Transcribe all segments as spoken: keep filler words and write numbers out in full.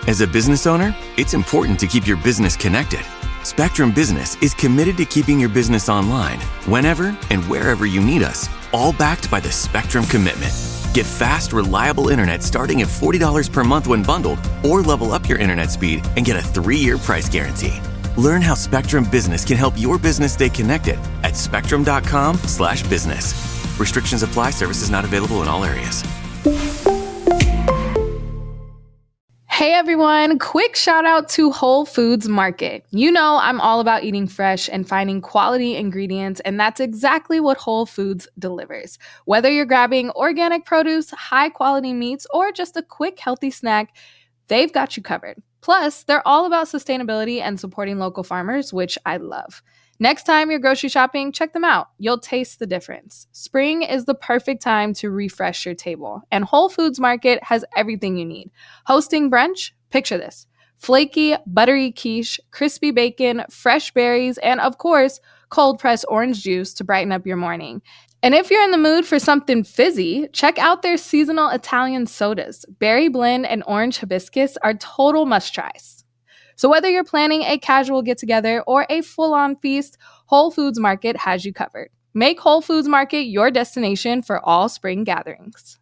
As a business owner, it's important to keep your business connected. Spectrum Business is committed to keeping your business online whenever and wherever you need us, all backed by the Spectrum Commitment. Get fast, reliable internet starting at forty dollars per month when bundled, or level up your internet speed and get a three-year price guarantee. Learn how Spectrum Business can help your business stay connected at spectrum.com slash business. Restrictions apply. Services not available in all areas. Hey everyone, quick shout out to Whole Foods Market. You know I'm all about eating fresh and finding quality ingredients, and that's exactly what Whole Foods delivers. Whether you're grabbing organic produce, high quality meats, or just a quick healthy snack, they've got you covered. Plus, they're all about sustainability and supporting local farmers, which I love. Next time you're grocery shopping, check them out. You'll taste the difference. Spring is the perfect time to refresh your table, and Whole Foods Market has everything you need. Hosting brunch? Picture this. Flaky, buttery quiche, crispy bacon, fresh berries, and of course, cold-pressed orange juice to brighten up your morning. And if you're in the mood for something fizzy, check out their seasonal Italian sodas. Berry blend and orange hibiscus are total must-tries. So whether you're planning a casual get-together or a full-on feast, Whole Foods Market has you covered. Make Whole Foods Market your destination for all spring gatherings.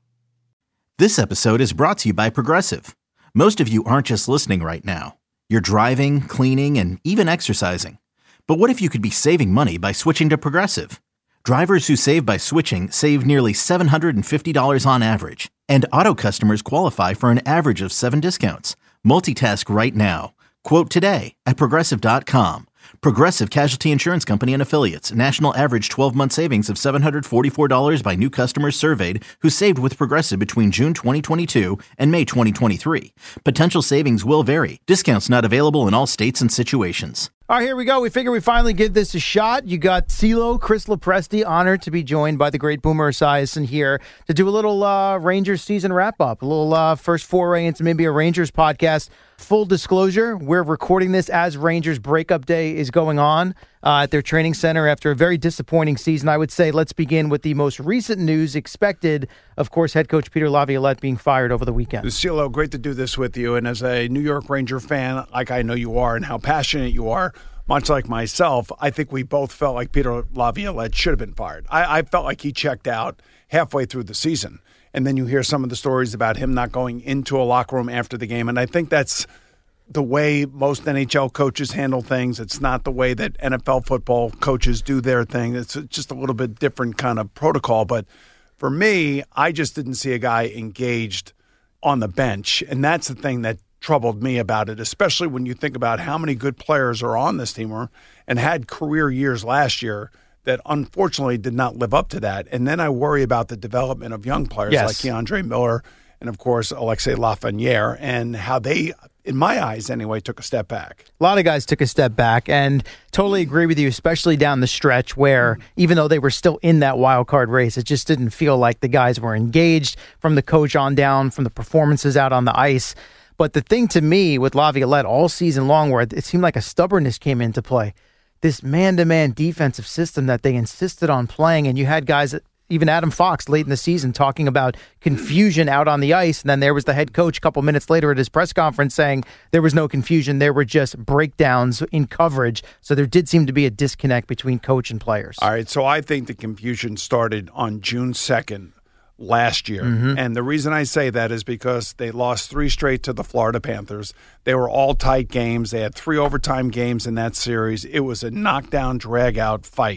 This episode is brought to you by Progressive. Most of you aren't just listening right now. You're driving, cleaning, and even exercising. But what if you could be saving money by switching to Progressive? Drivers who save by switching save nearly seven hundred fifty dollars on average. And auto customers qualify for an average of seven discounts. Multitask right now. Quote today at Progressive dot com. Progressive Casualty Insurance Company and Affiliates. National average twelve-month savings of seven hundred forty-four dollars by new customers surveyed who saved with Progressive between June twenty twenty-two and May twenty twenty-three. Potential savings will vary. Discounts not available in all states and situations. All right, here we go. We figure we finally give this a shot. You got CeeLo, Chris Lopresti, honored to be joined by the great Boomer Esiason here to do a little uh, Rangers season wrap-up, a little uh, first foray into maybe a Rangers podcast. Full disclosure, we're recording this as Rangers breakup day is going on uh, at their training center after a very disappointing season. I would say let's begin with the most recent news expected. Of course, head coach Peter Laviolette being fired over the weekend. CeeLo, great to do this with you. And as a New York Ranger fan, like I know you are and how passionate you are, much like myself, I think we both felt like Peter Laviolette should have been fired. I, I felt like he checked out halfway through the season. And then you hear some of the stories about him not going into a locker room after the game. And I think that's the way most N H L coaches handle things. It's not the way that N F L football coaches do their thing. It's just a little bit different kind of protocol. But for me, I just didn't see a guy engaged on the bench. And that's the thing that troubled me about it, especially when you think about how many good players are on this team and had career years last year that unfortunately did not live up to that. And then I worry about the development of young players yes. like Keandre Miller and, of course, Alexis Lafreniere, and how they, in my eyes anyway, took a step back. A lot of guys took a step back, and totally agree with you, especially down the stretch where even though they were still in that wild card race, it just didn't feel like the guys were engaged from the coach on down, from the performances out on the ice. But the thing to me with Laviolette all season long where it seemed like a stubbornness came into play, this man-to-man defensive system that they insisted on playing, and you had guys, even Adam Fox late in the season, talking about confusion out on the ice, and then there was the head coach a couple minutes later at his press conference saying there was no confusion, there were just breakdowns in coverage. So there did seem to be a disconnect between coach and players. All right, so I think the confusion started on June second last year. Mm-hmm. And the reason I say that is because they lost three straight to the Florida Panthers. They were all tight games. They had three overtime games in that series. It was a knockdown, drag-out fight.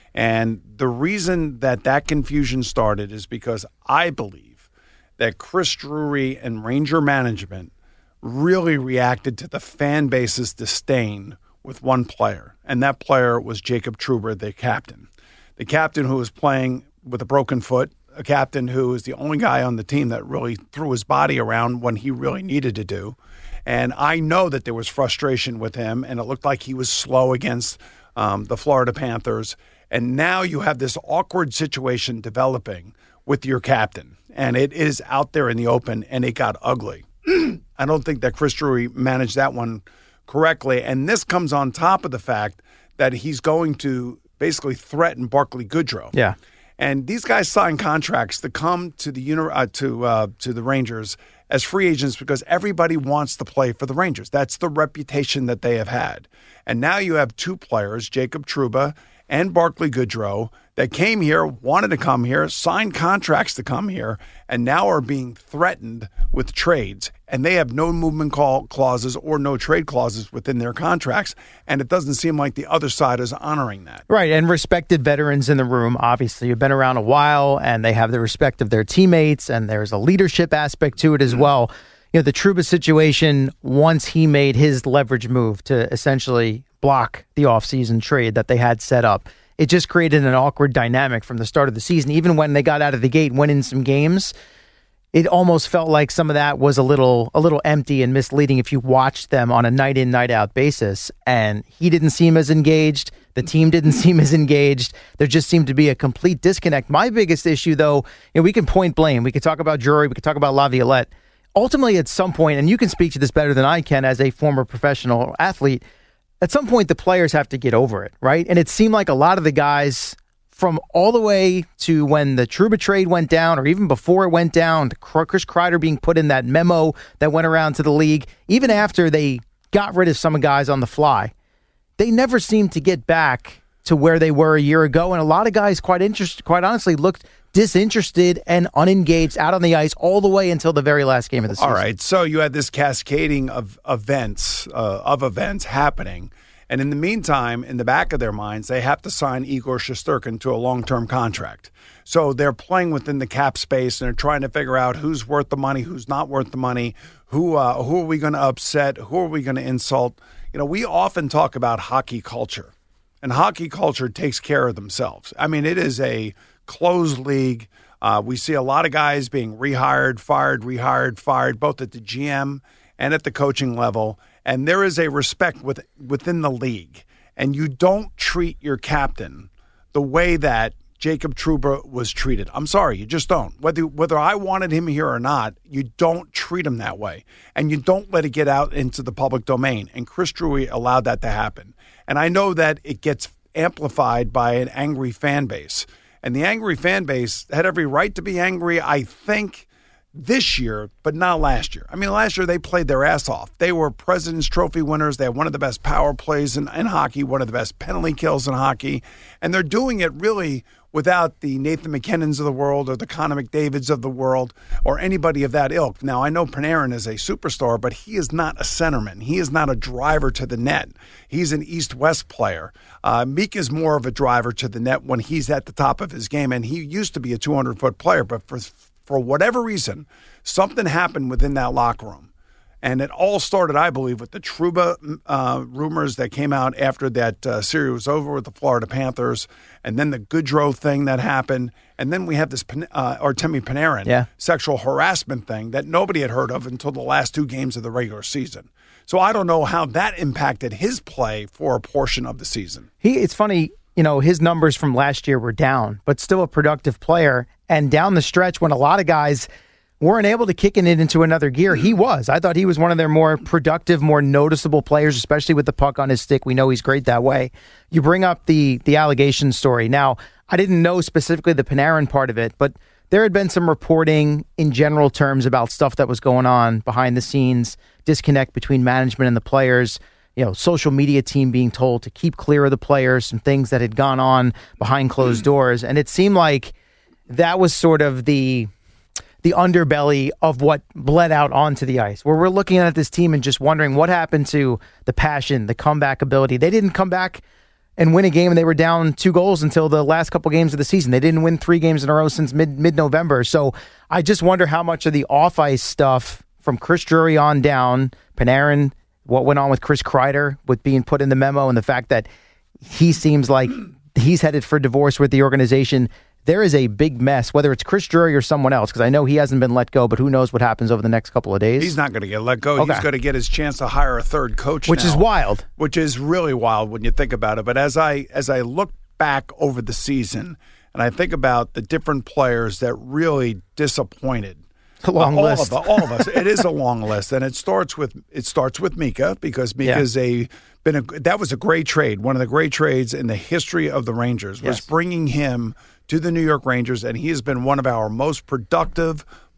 And the reason that that confusion started is because I believe that Chris Drury and Ranger management really reacted to the fan base's disdain with one player, and that player was Jacob Trouba, the captain. The captain who was playing with a broken foot, a captain who is the only guy on the team that really threw his body around when he really needed to do. And I know that there was frustration with him, and it looked like he was slow against um, the Florida Panthers. And now you have this awkward situation developing with your captain, and it is out there in the open, and it got ugly. I don't think that Chris Drury managed that one correctly, and this comes on top of the fact that he's going to basically threaten Barclay Goodrow. Yeah. And these guys sign contracts to come to the uni- uh, to uh, to the Rangers as free agents because everybody wants to play for the Rangers. That's the reputation that they have had. And now you have two players, Jacob Trouba and Barclay Goodrow, that came here, wanted to come here, signed contracts to come here, and now are being threatened with trades. And they have no movement call clauses or no trade clauses within their contracts. And it doesn't seem like the other side is honoring that. Right. And respected veterans in the room, obviously, have been around a while and they have the respect of their teammates. And there's a leadership aspect to it as well. You know, the Trouba situation, once he made his leverage move to essentially block the offseason trade that they had set up, it just created an awkward dynamic from the start of the season. Even when they got out of the gate, went in some games, it almost felt like some of that was a little a little empty and misleading if you watched them on a night in, night out basis. And he didn't seem as engaged. The team didn't seem as engaged. There just seemed to be a complete disconnect. My biggest issue, though, you know, we can point blame. We could talk about Drury. We could talk about Laviolette. Ultimately, at some point, and you can speak to this better than I can as a former professional athlete, at some point, the players have to get over it, right? And it seemed like a lot of the guys from all the way to when the Trouba trade went down or even before it went down, Chris Kreider being put in that memo that went around to the league, even after they got rid of some guys on the fly, they never seemed to get back to where they were a year ago. And a lot of guys, quite interest, quite honestly, looked disinterested and unengaged out on the ice all the way until the very last game of the season. All right, so you had this cascading of events, uh, of events happening. And in the meantime, in the back of their minds, they have to sign Igor Shesterkin to a long-term contract. So they're playing within the cap space, and they're trying to figure out who's worth the money, who's not worth the money, who uh, who are we going to upset, who are we going to insult. You know, we often talk about hockey culture, and hockey culture takes care of themselves. I mean, it is a closed league. Uh, we see a lot of guys being rehired, fired, rehired, fired, both at the G M and at the coaching level. And there is a respect with, within the league. And you don't treat your captain the way that Jacob Trouba was treated. I'm sorry, you just don't. Whether whether I wanted him here or not, you don't treat him that way. And you don't let it get out into the public domain. And Chris Drury allowed that to happen. And I know that it gets amplified by an angry fan base. And the angry fan base had every right to be angry, I think, this year, but not last year. I mean, last year they played their ass off. They were President's Trophy winners. They had one of the best power plays in, in hockey, one of the best penalty kills in hockey. And they're doing it really without the Nathan McKinnons of the world or the Connor McDavids of the world or anybody of that ilk. Now, I know Panarin is a superstar, but he is not a centerman. He is not a driver to the net. He's an East-West player. Uh, Meek is more of a driver to the net when he's at the top of his game, and he used to be a two hundred foot player, but for For whatever reason, something happened within that locker room. And it all started, I believe, with the Trouba uh, rumors that came out after that uh, series was over with the Florida Panthers, and then the Goodrow thing that happened. And then we have this uh, Artemi Panarin yeah. sexual harassment thing that nobody had heard of until the last two games of the regular season. So I don't know how that impacted his play for a portion of the season. He, it's funny, you know, his numbers from last year were down, but still a productive player. And down the stretch, when a lot of guys weren't able to kick it into another gear, he was. I thought he was one of their more productive, more noticeable players, especially with the puck on his stick. We know he's great that way. You bring up the the allegation story. Now, I didn't know specifically the Panarin part of it, but there had been some reporting in general terms about stuff that was going on behind the scenes, disconnect between management and the players, you know, social media team being told to keep clear of the players, some things that had gone on behind closed doors. And it seemed like that was sort of the the underbelly of what bled out onto the ice, where we're looking at this team and just wondering what happened to the passion, the comeback ability. They didn't come back and win a game, and they were down two goals until the last couple games of the season. They didn't win three games in a row since mid mid-November. So I just wonder how much of the off-ice stuff from Chris Drury on down, Panarin, what went on with Chris Kreider with being put in the memo, and the fact that he seems like he's headed for divorce with the organization. There is a big mess, whether it's Chris Drury or someone else, because I know he hasn't been let go, but who knows what happens over the next couple of days. He's not going to get let go. Okay. He's going to get his chance to hire a third coach Which now, is wild. Which is really wild when you think about it. But as I as I look back over the season, and I think about the different players that really disappointed. A long all list. Of, all of us. It is a long list, and it starts with it starts with Mika, because Mika's yeah. a been a that was a great trade, one of the great trades in the history of the Rangers. Was yes. bringing him to the New York Rangers, and he has been one of our most productive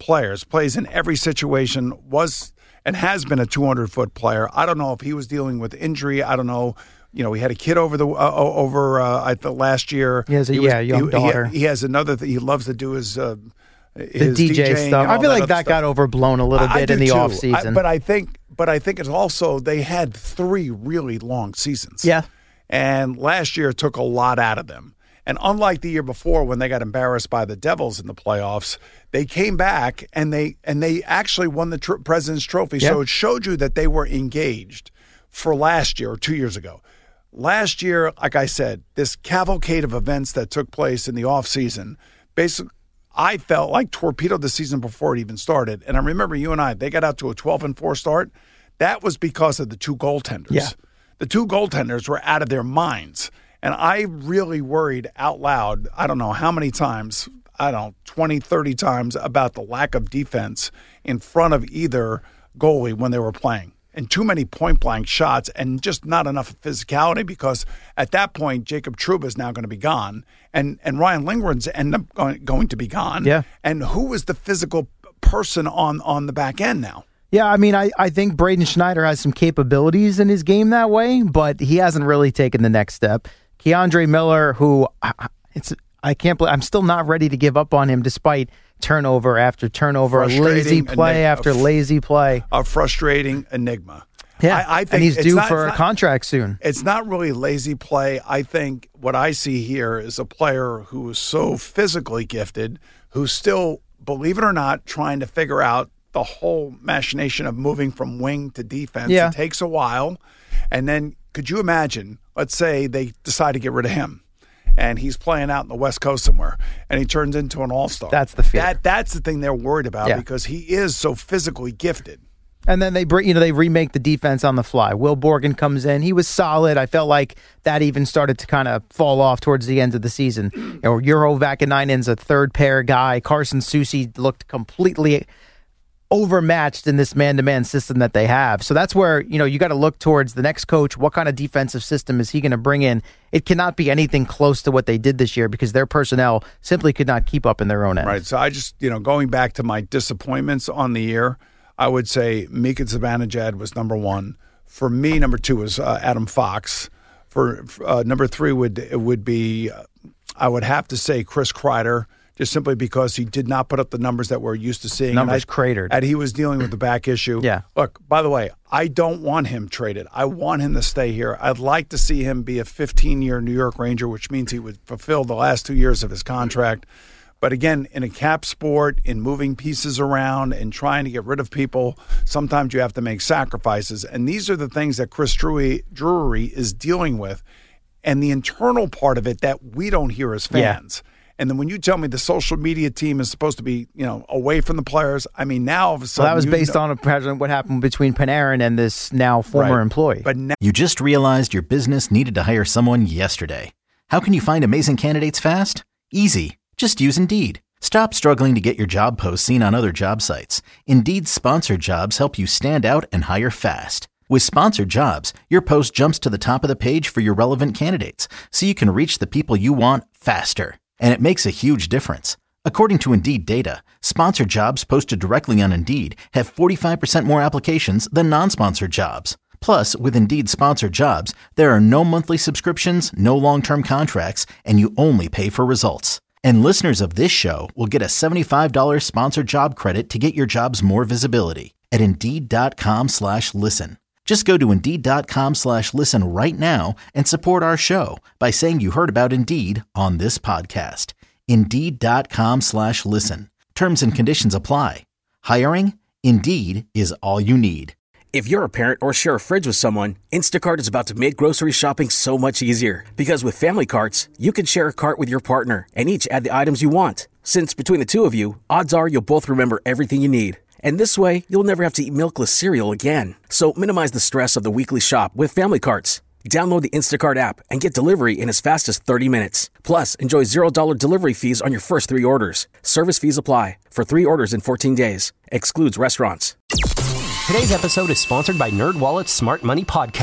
players, plays in every situation, was and has been a two hundred foot player. I don't know if he was dealing with injury. I don't know. You know, he had a kid over the uh, over uh, I thought last year. He has a he was, yeah, young he, daughter. He, he has another thing. He loves to do his uh, the D J stuff. I feel like that, that got overblown a little bit in the too. off season. I, but I think, but I think it's also they had three really long seasons. Yeah, and last year took a lot out of them. And unlike the year before when they got embarrassed by the Devils in the playoffs, they came back and they and they actually won the tr- President's Trophy. Yeah. So it showed you that they were engaged for last year or two years ago. Last year, like I said, this cavalcade of events that took place in the offseason, basically, I felt like torpedoed the season before it even started. And I remember you and I, they got out to a twelve and four start. That was because of the two goaltenders. Yeah. The two goaltenders were out of their minds. And I really worried out loud, I don't know how many times, I don't know, twenty, thirty times about the lack of defense in front of either goalie when they were playing. And too many point-blank shots and just not enough physicality because at that point, Jacob Trouba is now going to be gone. And and Ryan Lindgren's end up going, going to be gone. Yeah. And who is the physical person on, on the back end now? Yeah, I mean, I, I think Braden Schneider has some capabilities in his game that way, but he hasn't really taken the next step. Keandre Miller, who it's I can't believe I'm still not ready to give up on him despite turnover after turnover, lazy play enigma, after lazy play. A frustrating enigma. Yeah, I, I think and he's due not, for a not, contract soon. It's not really lazy play. I think what I see here is a player who is so physically gifted, who's still, believe it or not, trying to figure out the whole machination of moving from wing to defense. Yeah. It takes a while. And then could you imagine, let's say they decide to get rid of him and he's playing out in the West Coast somewhere and he turns into an all-star. That's the fear. That, that's the thing they're worried about yeah. because he is so physically gifted. And then they bring, you know, they remake the defense on the fly. Will Borgen comes in. He was solid. I felt like that even started to kind of fall off towards the end of the season. You know, Urho Vakanainen's a third pair guy. Carson Soucy looked completely overmatched in this man-to-man system that they have. So that's where, you know, you got to look towards the next coach. What kind of defensive system is he going to bring in? It cannot be anything close to what they did this year because their personnel simply could not keep up in their own end. Right. So I just, you know, going back to my disappointments on the year, I would say Mika Zibanejad was number one. For me, number two was uh, Adam Fox. For uh, number three would it would be, uh, I would have to say Chris Kreider, just simply because he did not put up the numbers that we're used to seeing. Numbers and I, cratered. And he was dealing with the back issue. Yeah. Look, by the way, I don't want him traded. I want him to stay here. I'd like to see him be a fifteen-year New York Ranger, which means he would fulfill the last two years of his contract. But again, in a cap sport, in moving pieces around and trying to get rid of people, sometimes you have to make sacrifices. And these are the things that Chris Drury, Drury is dealing with. And the internal part of it that we don't hear as fans. Yeah. And then when you tell me the social media team is supposed to be, you know, away from the players, I mean, now all of a sudden... Well, that was based know, on a, what happened between Panarin and this now former right. employee. But now- You just realized your business needed to hire someone yesterday. How can you find amazing candidates fast? Easy. Just use Indeed. Stop struggling to get your job posts seen on other job sites. Indeed's sponsored jobs help you stand out and hire fast. With sponsored jobs, your post jumps to the top of the page for your relevant candidates, so you can reach the people you want faster. And it makes a huge difference. According to Indeed data, sponsored jobs posted directly on Indeed have forty-five percent more applications than non-sponsored jobs. Plus, with Indeed sponsored jobs, there are no monthly subscriptions, no long-term contracts, and you only pay for results. And listeners of this show will get a seventy-five dollars sponsored job credit to get your jobs more visibility at Indeed.com slash listen. Just go to Indeed.com slash listen right now and support our show by saying you heard about Indeed on this podcast. Indeed.com slash listen. Terms and conditions apply. Hiring? Indeed is all you need. If you're a parent or share a fridge with someone, Instacart is about to make grocery shopping so much easier. Because with Family Carts, you can share a cart with your partner and each add the items you want. Since between the two of you, odds are you'll both remember everything you need. And this way, you'll never have to eat milkless cereal again. So minimize the stress of the weekly shop with Family Carts. Download the Instacart app and get delivery in as fast as thirty minutes. Plus, enjoy zero dollars delivery fees on your first three orders. Service fees apply for three orders in fourteen days. Excludes restaurants. Today's episode is sponsored by NerdWallet's Smart Money Podcast.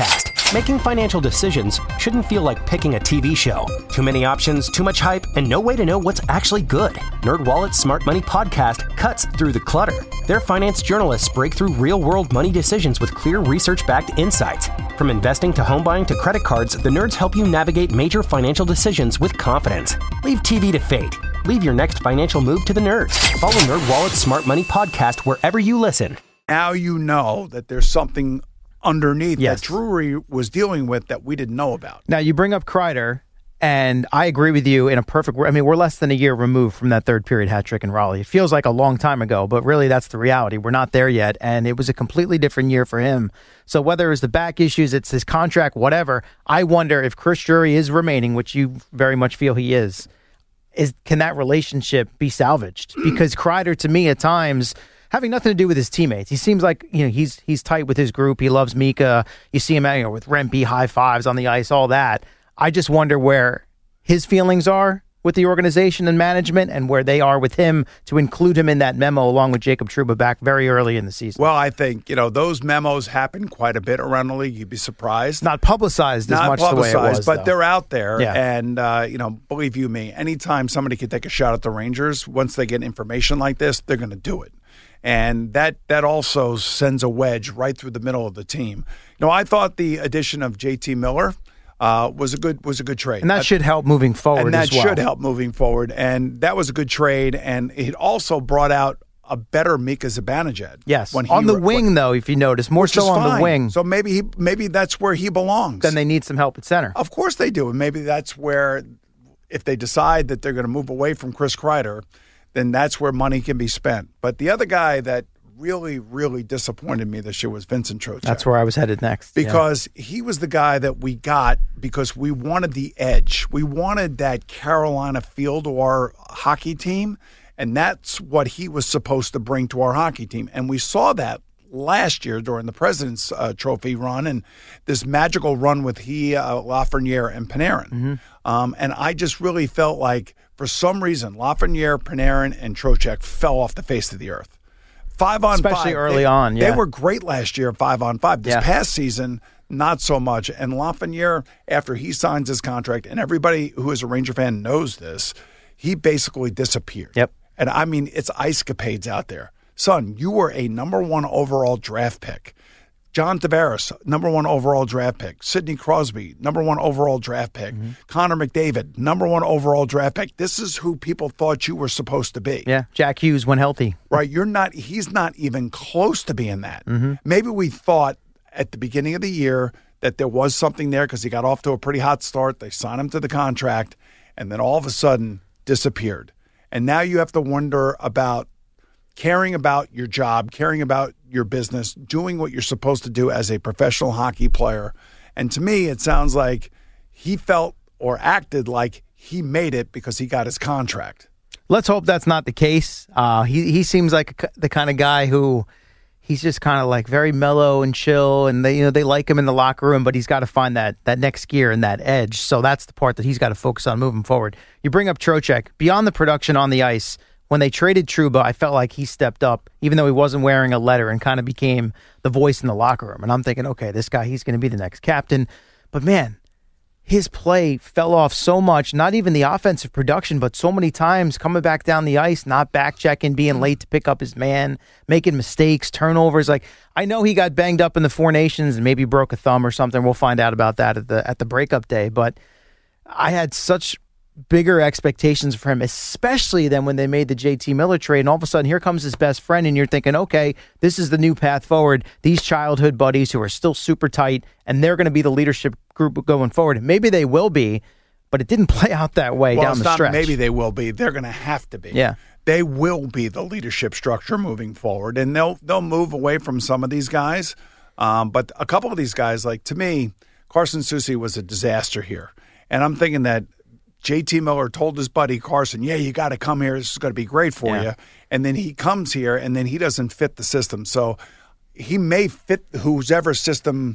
Making financial decisions shouldn't feel like picking a T V show. Too many options, too much hype, and no way to know what's actually good. NerdWallet's Smart Money Podcast cuts through the clutter. Their finance journalists break through real-world money decisions with clear research-backed insights. From investing to home buying to credit cards, the nerds help you navigate major financial decisions with confidence. Leave T V to fate. Leave your next financial move to the nerds. Follow NerdWallet's Smart Money Podcast wherever you listen. Now you know that there's something underneath Yes. that Drury was dealing with that we didn't know about. Now, you bring up Kreider, and I agree with you in a perfect way. I mean, we're less than a year removed from that third period hat trick in Raleigh. It feels like a long time ago, but really that's the reality. We're not there yet, and it was a completely different year for him. So whether it was the back issues, it's his contract, whatever, I wonder if Chris Drury is remaining, which you very much feel he is, is can that relationship be salvaged? Because Kreider, to me, at times, having nothing to do with his teammates. He seems like, you know, he's he's tight with his group. He loves Mika. You see him out, you know, with Rempe, high fives on the ice, all that. I just wonder where his feelings are with the organization and management and where they are with him to include him in that memo along with Jacob Trouba back very early in the season. Well, I think, you know, those memos happen quite a bit around the league. You'd be surprised. Not publicized Not as much publicized, the way it was, but though. they're out there. Yeah. And, uh, you know, believe you me, anytime somebody can take a shot at the Rangers, once they get information like this, they're going to do it. And that that also sends a wedge right through the middle of the team. You know, I thought the addition of J T Miller uh, was a good was a good trade, And that, that should help moving forward and that as well. should help moving forward. And that was a good trade, and it also brought out a better Mika Zibanejad. Yes, when he, on the when, wing, though, if you notice, more which so is on fine. the wing. So maybe he maybe that's where he belongs. Then they need some help at center. Of course they do, and maybe that's where, if they decide that they're going to move away from Chris Kreider, then that's where money can be spent. But the other guy that really, really disappointed me this year was Vincent Trocheck. That's where I was headed next. Because yeah. he was the guy that we got because we wanted the edge. We wanted that Carolina feel to our hockey team, and that's what he was supposed to bring to our hockey team. And we saw that last year during the President's uh, Trophy run and this magical run with he, uh, Lafreniere, and Panarin. Mm-hmm. Um, and I just really felt like, for some reason, Lafreniere, Panarin, and Trocheck fell off the face of the earth. Five on Especially five. Especially early they, on, yeah. They were great last year, five on five. This yeah. past season, not so much. And Lafreniere, after he signs his contract, and everybody who is a Ranger fan knows this, he basically disappeared. Yep. And I mean, it's ice capades out there. Son, you were a number one overall draft pick. John Tavares, number one overall draft pick. Sidney Crosby, number one overall draft pick. Mm-hmm. Connor McDavid, number one overall draft pick. This is who people thought you were supposed to be. Yeah, Jack Hughes when healthy. Right, you're not. He's not even close to being that. Mm-hmm. Maybe we thought at the beginning of the year that there was something there because he got off to a pretty hot start. They signed him to the contract, and then all of a sudden disappeared. And now you have to wonder about caring about your job, caring about your business, doing what you're supposed to do as a professional hockey player. And to me, it sounds like he felt or acted like he made it because he got his contract. Let's hope that's not the case. Uh, he he seems like a, the kind of guy who he's just kind of like very mellow and chill, and they you know they like him in the locker room, but he's got to find that that next gear and that edge. So that's the part that he's got to focus on moving forward. You bring up Trocheck. Beyond the production on the ice, when they traded Trouba, I felt like he stepped up, even though he wasn't wearing a letter, and kind of became the voice in the locker room. And I'm thinking, okay, this guy, he's going to be the next captain. But man, his play fell off so much, not even the offensive production, but so many times coming back down the ice, not back checking, being late to pick up his man, making mistakes, turnovers. Like, I know he got banged up in the Four Nations and maybe broke a thumb or something. We'll find out about that at the at the breakup day. But I had such bigger expectations for him, especially than when they made the J T Miller trade, and all of a sudden here comes his best friend, and you're thinking, okay, this is the new path forward. These childhood buddies who are still super tight, and they're going to be the leadership group going forward. Maybe they will be, but it didn't play out that way well, down it's the not stretch. Maybe they will be. They're going to have to be. Yeah. They will be the leadership structure moving forward, and they'll they'll move away from some of these guys. Um, but a couple of these guys, like to me, Carson Soucy was a disaster here, and I'm thinking that J T Miller told his buddy Carson, yeah, you got to come here. This is going to be great for yeah. you. And then he comes here, and then he doesn't fit the system. So he may fit whoever system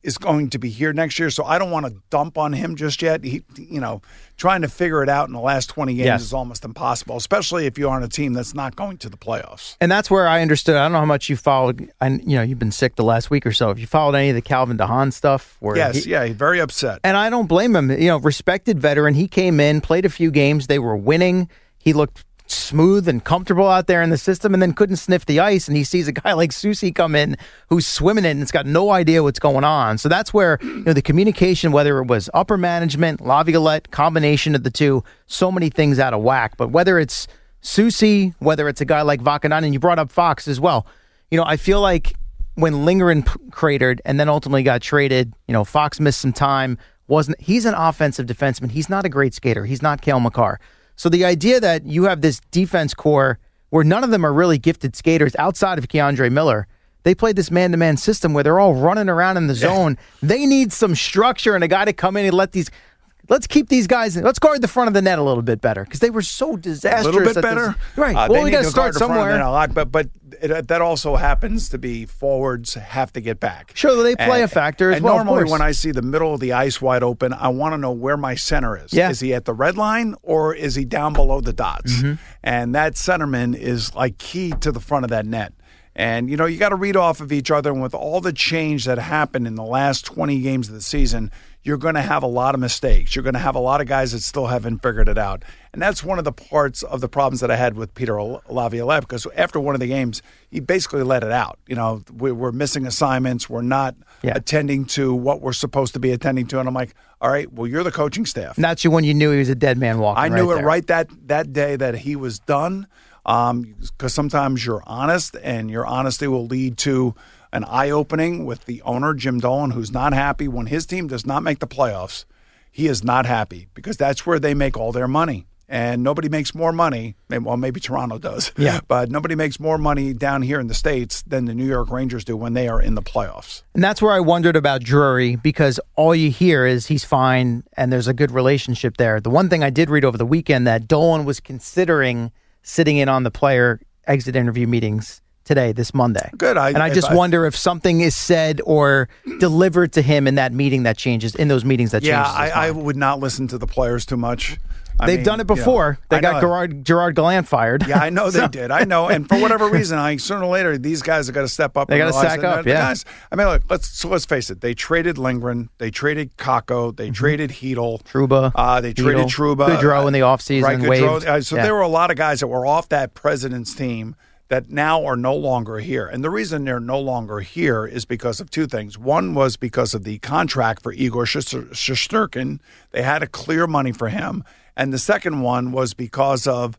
is going to be here next year, so I don't want to dump on him just yet. He, you know, trying to figure it out in the last twenty games yes. is almost impossible, especially if you're on a team that's not going to the playoffs. And that's where I understood. I don't know how much you followed. And you know, you've been sick the last week or so. If you followed any of the Calvin DeHaan stuff, where yes, he, yeah, he's very upset. And I don't blame him. You know, respected veteran. He came in, played a few games. They were winning. He looked smooth and comfortable out there in the system, and then couldn't sniff the ice, and he sees a guy like Soucy come in who's swimming it and it's got no idea what's going on. So that's where, you know, the communication, whether it was upper management, Laviolette, combination of the two, so many things out of whack. But whether it's Soucy, whether it's a guy like Vakanainen, and you brought up Fox as well, you know, I feel like when Lindgren p- cratered and then ultimately got traded, you know, Fox missed some time, wasn't he's an offensive defenseman. He's not a great skater. He's not Cale Makar. So the idea that you have this defense core where none of them are really gifted skaters outside of Keandre Miller, they played this man-to-man system where they're all running around in the zone. They need some structure and a guy to come in and let these – let's keep these guys – let's guard the front of the net a little bit better because they were so disastrous. A little bit better? This, right. Uh, well, we got to start somewhere. A lot, but but it, that also happens to be forwards have to get back. Sure, they play and, a factor as and well. And normally when I see the middle of the ice wide open, I want to know where my center is. Yeah. Is he at the red line or is he down below the dots? Mm-hmm. And that centerman is like key to the front of that net. And, you know, you got to read off of each other. And with all the change that happened in the last twenty games of the season, you're going to have a lot of mistakes. You're going to have a lot of guys that still haven't figured it out. And that's one of the parts of the problems that I had with Peter Laviolette, because after one of the games, he basically let it out. You know, we, we're missing assignments. We're not yeah. attending to what we're supposed to be attending to. And I'm like, all right, well, you're the coaching staff. And that's when you knew he was a dead man walking. I knew right it there. right that, that day that he was done. Um, because sometimes you're honest, and your honesty will lead to an eye-opening with the owner, Jim Dolan, who's not happy when his team does not make the playoffs. He is not happy because that's where they make all their money. And nobody makes more money. Well, maybe Toronto does. Yeah. But nobody makes more money down here in the States than the New York Rangers do when they are in the playoffs. And that's where I wondered about Drury, because all you hear is he's fine and there's a good relationship there. The one thing I did read over the weekend that Dolan was considering sitting in on the player exit interview meetings today, this Monday. Good. I, and I just I, wonder if something is said or delivered to him in that meeting that changes, in those meetings that yeah, changes. Yeah, I, I would not listen to the players too much. I They've mean, done it before. You know, they got Gerard, Gerard Gallant fired. Yeah, I know so. they did. I know. And for whatever reason, I sooner or later, these guys have got to step up. They got to sack that, up, yeah. Guys, I mean, look, let's, so let's face it. They traded Lindgren. They traded Kakko. They mm-hmm. traded Hedl. Truba. Uh, they traded Hedl. Trouba. Goudreau in the offseason. Right, Goudreau. Uh, so yeah. there were a lot of guys that were off that president's team that now are no longer here. And the reason they're no longer here is because of two things. One was because of the contract for Igor Shesterkin. They had to clear money for him. And the second one was because of,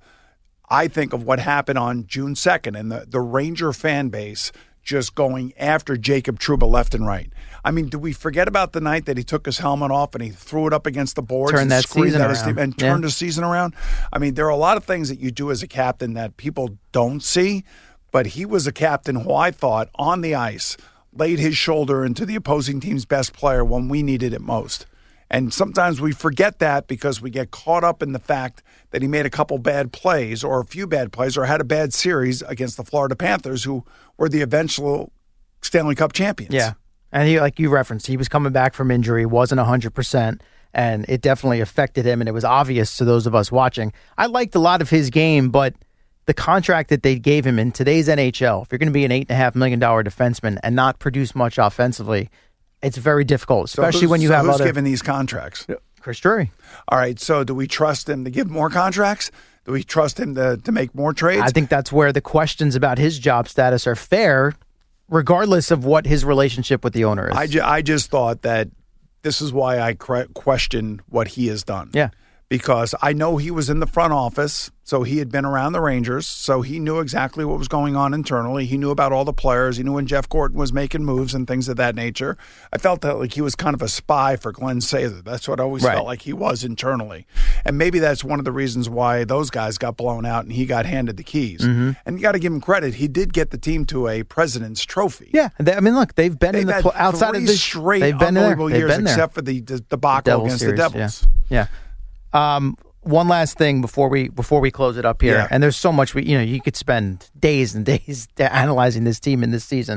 I think, of what happened on June second and the, the Ranger fan base just going after Jacob Trouba left and right. I mean, do we forget about the night that he took his helmet off and he threw it up against the boards Turn and that squeezed season out his team and yeah. turned the season around? I mean, there are a lot of things that you do as a captain that people don't see, but he was a captain who I thought on the ice laid his shoulder into the opposing team's best player when we needed it most. And sometimes we forget that because we get caught up in the fact that he made a couple bad plays or a few bad plays or had a bad series against the Florida Panthers, who were the eventual Stanley Cup champions. Yeah. And he, like you referenced, he was coming back from injury, wasn't one hundred percent, and it definitely affected him, and it was obvious to those of us watching. I liked a lot of his game, but the contract that they gave him in today's N H L, if you're going to be an eight point five million dollars defenseman and not produce much offensively, it's very difficult, especially so when you so have who's other... giving these contracts? Chris Drury. All right, so do we trust him to give more contracts? Do we trust him to, to make more trades? I think that's where the questions about his job status are fair, regardless of what his relationship with the owner is. I, ju- I just thought that this is why I cre- question what he has done. Yeah. Because I know he was in the front office, so he had been around the Rangers, so he knew exactly what was going on internally. He knew about all the players. He knew when Jeff Gorton was making moves and things of that nature. I felt that like he was kind of a spy for Glenn Sather. That's what I always right. felt like he was internally. And maybe that's one of the reasons why those guys got blown out and he got handed the keys. Mm-hmm. And you got to give him credit. He did get the team to a President's Trophy. Yeah. They, I mean, look, they've been they've in the had outside three of this straight they've been unbelievable there. years, They've been except there. for the, the debacle Devil against series, the Devils. Yeah. yeah. Um, One last thing before we before we close it up here, yeah. and there's so much we you know you could spend days and days analyzing this team in this season.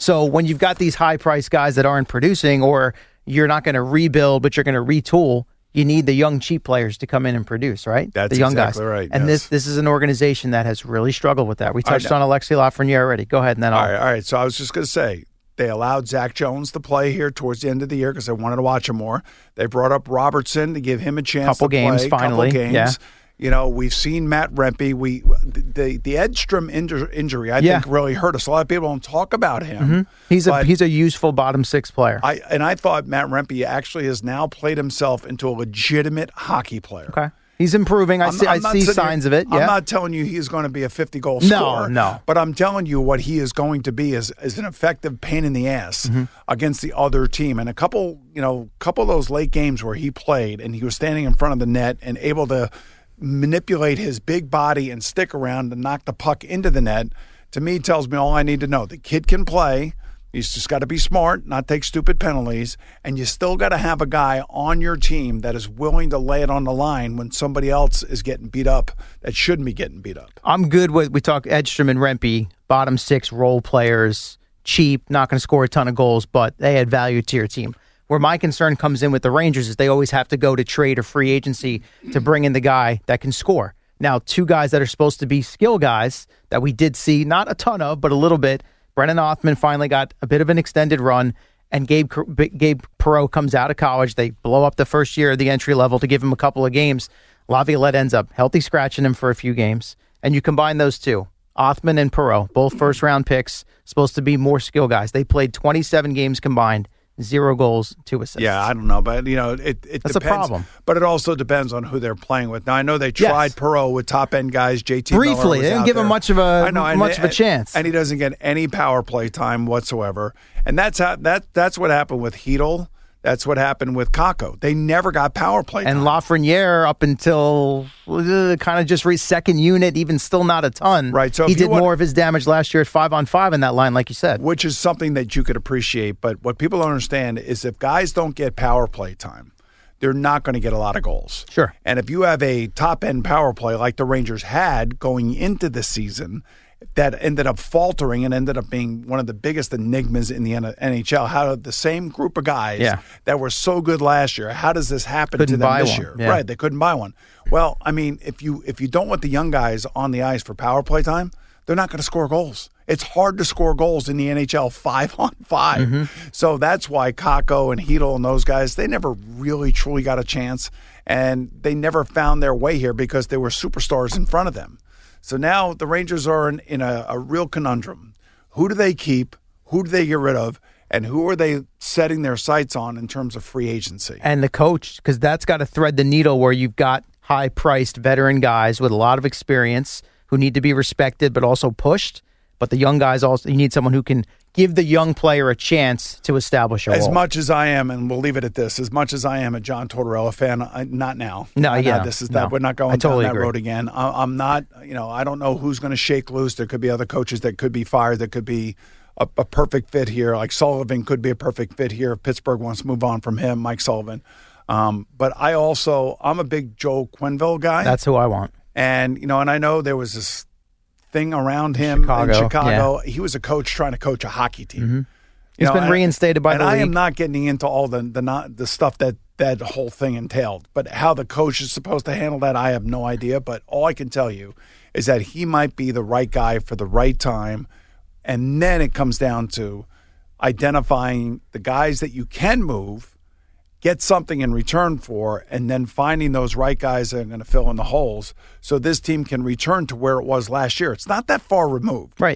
So when you've got these high-priced guys that aren't producing, or you're not going to rebuild, but you're going to retool, you need the young, cheap players to come in and produce, right? That's the young exactly guys. right. And yes. this this is an organization that has really struggled with that. We touched on Alexi Lafreniere already. Go ahead, and then I'll... All right, all right. So I was just going to say, they allowed Zach Jones to play here towards the end of the year because they wanted to watch him more. They brought up Robertson to give him a chance couple to games, play. finally. Couple games. Yeah. You know, we've seen Matt Rempe. We the the Edstrom injur- injury, I Yeah. think, really hurt us. A lot of people don't talk about him. Mm-hmm. He's a but he's a useful bottom six player. I and I thought Matt Rempe actually has now played himself into a legitimate hockey player. Okay, he's improving. I I'm- see. I'm I not see sitting signs here- of it. Yeah. I'm not telling you he's going to be a fifty-goal No, scorer. no. But I'm telling you what he is going to be is, is an effective pain in the ass Mm-hmm. against the other team. And a couple, you know, couple of those late games where he played and he was standing in front of the net and able to manipulate his big body and stick around and knock the puck into the net, to me tells me all I need to know. The kid can play. He's just got to be smart, not take stupid penalties, and you still got to have a guy on your team that is willing to lay it on the line when somebody else is getting beat up that shouldn't be getting beat up. I'm good with, we talk Edstrom and Rempe, bottom six role players, cheap, not going to score a ton of goals, but they add value to your team. Where my concern comes in with the Rangers is they always have to go to trade or free agency to bring in the guy that can score. Now, two guys that are supposed to be skill guys that we did see, not a ton of, but a little bit. Brennan Othmann finally got a bit of an extended run, and Gabe Gabe Perreault comes out of college. They blow up the first year of the entry level to give him a couple of games. Laviolette ends up healthy scratching him for a few games, and you combine those two, Othmann and Perreault, both first-round picks, supposed to be more skill guys. They played twenty-seven games combined. Zero goals, two assists. Yeah, I don't know, but you know, it, it That's depends. a problem. But it also depends on who they're playing with. Now I know they tried Yes. Perreault with top end guys. J T Briefly, Miller was they didn't out give him there. much of a I know, and much they- of a chance. and he doesn't get any power play time whatsoever. And that's how that that's what happened with Hedl. That's what happened with Kakko. They never got power play And time. Lafreniere, up until uh, kind of just re- second unit, even still not a ton. Right, so he if you did want- more of his damage last year at five on five in that line, like you said. which is something that you could appreciate. But what people don't understand is if guys don't get power play time, they're not going to get a lot of goals. Sure. And if you have a top-end power play like the Rangers had going into the season that ended up faltering and ended up being one of the biggest enigmas in the N H L, how the same group of guys Yeah. that were so good last year, how does this happen Couldn't to them buy this one. year? Yeah. Right, they couldn't buy one. Well, I mean, if you if you don't want the young guys on the ice for power play time, they're not going to score goals. It's hard to score goals in the N H L five on five. Mm-hmm. So that's why Kakko and Hedl and those guys, they never really truly got a chance, and they never found their way here because there were superstars in front of them. So now the Rangers are in, in a, a real conundrum. Who do they keep? Who do they get rid of? And who are they setting their sights on in terms of free agency? And the coach, because that's got to thread the needle where you've got high-priced veteran guys with a lot of experience who need to be respected but also pushed. But the young guys also, you need someone who can give the young player a chance to establish a As role. much as I am, and we'll leave it at this, as much as I am a John Tortorella fan, I, not now. No, Not yeah, now. This is no. that. We're not going I totally down that agree. road again. I, I'm not, you know, I don't know who's going to shake loose. There could be other coaches that could be fired, that could be a, a perfect fit here. Like Sullivan could be a perfect fit here if Pittsburgh wants to move on from him, Mike Sullivan. Um, but I also, I'm a big Joe Quenneville guy. That's who I want. And, you know, and I know there was this thing around him Chicago, in Chicago. He was a coach trying to coach a hockey team. Mm-hmm. You He's know, been and- reinstated by and the I league. am not getting into all the the not the stuff that that whole thing entailed, but how the coach is supposed to handle that, I have no idea. But all I can tell you is that he might be the right guy for the right time, and then it comes down to identifying the guys that you can move, get something in return for, and then finding those right guys that are going to fill in the holes, so this team can return to where it was last year. It's not that far removed. Right.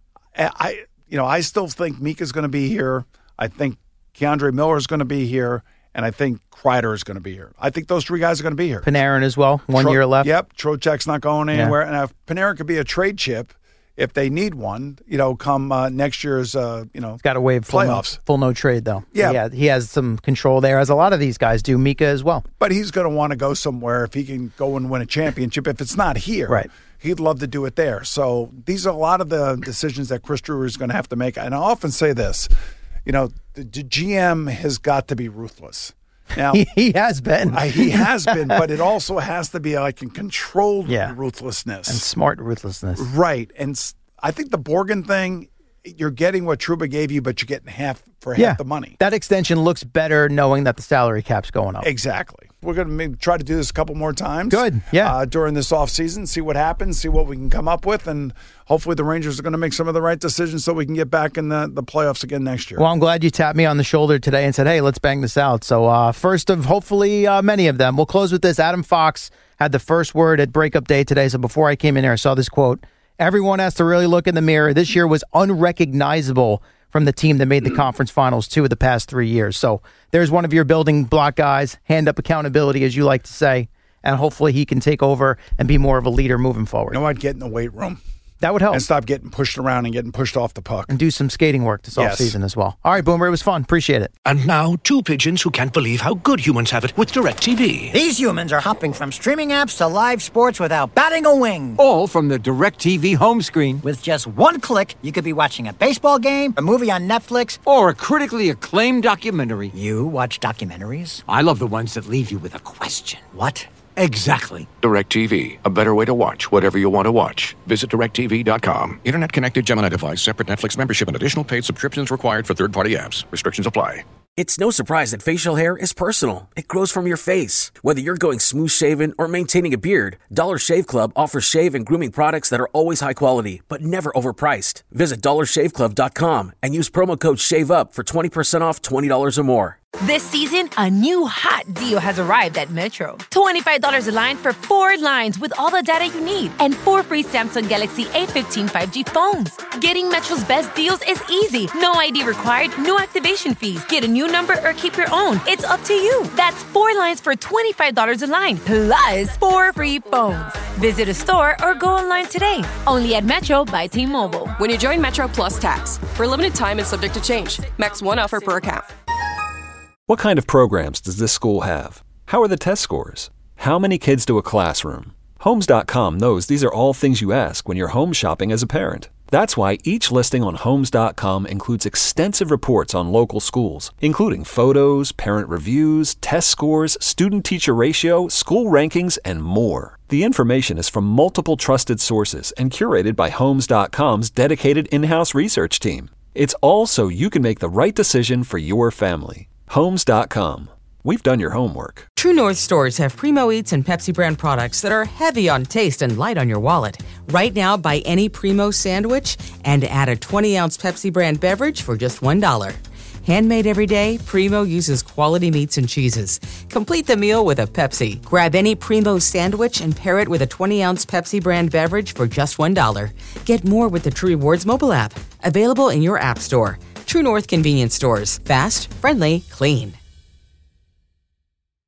I, you know, I still think Mika's going to be here. I think Keandre Miller is going to be here, and I think Kreider is going to be here. I think those three guys are going to be here. Panarin as well. One Tro- year left. Yep, Trocheck's not going Yeah. anywhere, and if Panarin could be a trade chip if they need one. You know, come uh, next year's, uh, you know, He's got to waive full no, playoffs. full no trade though. Yeah. yeah, he has some control there, as a lot of these guys do. Mika as well. But he's going to want to go somewhere if he can go and win a championship. If it's not here, Right. he'd love to do it there. So these are a lot of the decisions that Chris Drury is going to have to make. And I often say this, you know, the, the G M has got to be ruthless. Now, He, he has been. uh, he has been, but it also has to be like a controlled Yeah. ruthlessness. and smart ruthlessness. Right. And s- I think the Borgen thing you're getting what Trouba gave you, but you're getting half for yeah, half the money. That extension looks better knowing that the salary cap's going up. Exactly. We're going to try to do this a couple more times. Good, yeah. Uh, during this offseason, see what happens, see what we can come up with, and hopefully the Rangers are going to make some of the right decisions so we can get back in the, the playoffs again next year. Well, I'm glad you tapped me on the shoulder today and said, hey, let's bang this out. So uh, first of hopefully uh, many of them. We'll close with this. Adam Fox had the first word at breakup day today. So before I came in here, I saw this quote. Everyone has to really look in the mirror. This year was unrecognizable from the team that made the conference finals two of the past three years. So there's one of your building block guys, hand up accountability, as you like to say, and hopefully he can take over and be more of a leader moving forward. You know what? Get in the weight room. That would help. And stop getting pushed around and getting pushed off the puck. And do some skating work this yes. offseason as well. All right, Boomer, it was fun. Appreciate it. And now, two pigeons who can't believe how good humans have it with DirecTV. These humans are hopping from streaming apps to live sports without batting a wing. All from the DirecTV home screen. With just one click, you could be watching a baseball game, a movie on Netflix, or a critically acclaimed documentary. You watch documentaries? I love the ones that leave you with a question. What? Exactly. DirecTV. A better way to watch whatever you want to watch. Visit direct T V dot com. Internet connected Gemini device, separate Netflix membership, and additional paid subscriptions required for third-party apps. Restrictions apply. It's no surprise that facial hair is personal. It grows from your face. Whether you're going smooth shaven or maintaining a beard, Dollar Shave Club offers shave and grooming products that are always high quality, but never overpriced. Visit dollar shave club dot com and use promo code SHAVEUP for twenty percent off twenty dollars or more. This season, a new hot deal has arrived at Metro. twenty-five dollars a line for four lines with all the data you need and four free Samsung Galaxy A fifteen five G phones. Getting Metro's best deals is easy. No I D required, no activation fees. Get a new number or keep your own. It's up to you. That's four lines for twenty-five dollars a line, plus four free phones. Visit a store or go online today. Only at Metro by T-Mobile. When you join Metro Plus Tax, for a limited time and subject to change. Max one offer per account. What kind of programs does this school have? How are the test scores? How many kids do a classroom? Homes dot com knows these are all things you ask when you're home shopping as a parent. That's why each listing on Homes dot com includes extensive reports on local schools, including photos, parent reviews, test scores, student-teacher ratio, school rankings, and more. The information is from multiple trusted sources and curated by Homes dot com's dedicated in-house research team. It's all so you can make the right decision for your family. Homes dot com. We've done your homework. True North stores have Primo Eats and Pepsi brand products that are heavy on taste and light on your wallet. Right now, buy any Primo sandwich and add a twenty ounce Pepsi brand beverage for just one dollar. Handmade every day, Primo uses quality meats and cheeses. Complete the meal with a Pepsi. Grab any Primo sandwich and pair it with a twenty ounce Pepsi brand beverage for just one dollar. Get more with the True Rewards mobile app. Available in your app store. True North convenience stores. Fast, friendly, clean.